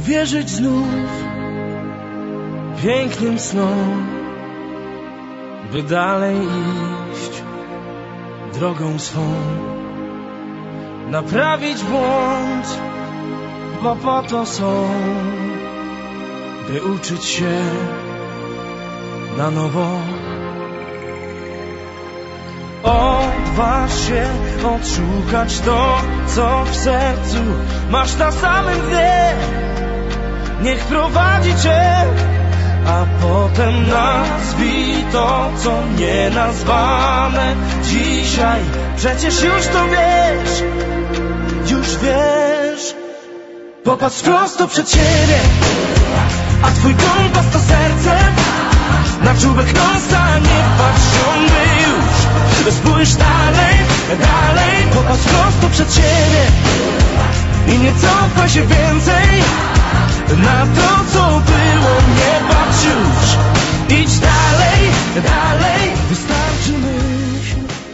uwierzyć znów pięknym snom, by dalej iść drogą swą, naprawić błąd, bo po to są, by uczyć się na nowo. Odważ się odszukać to, co w sercu masz na samym dnie. Niech prowadzi cię, a potem nazwij to, co nienazwane dzisiaj. Przecież już to wiesz, już wiesz. Popatrz prosto przed siebie, a twój kompas to serce. Na czubek nosa nie patrz ciągle już. Spójrz dalej, dalej. Popatrz prosto przed siebie i nie cofaj się więcej. Na to, co było, nie patrz już. Idź dalej, dalej. Wystarczy myśl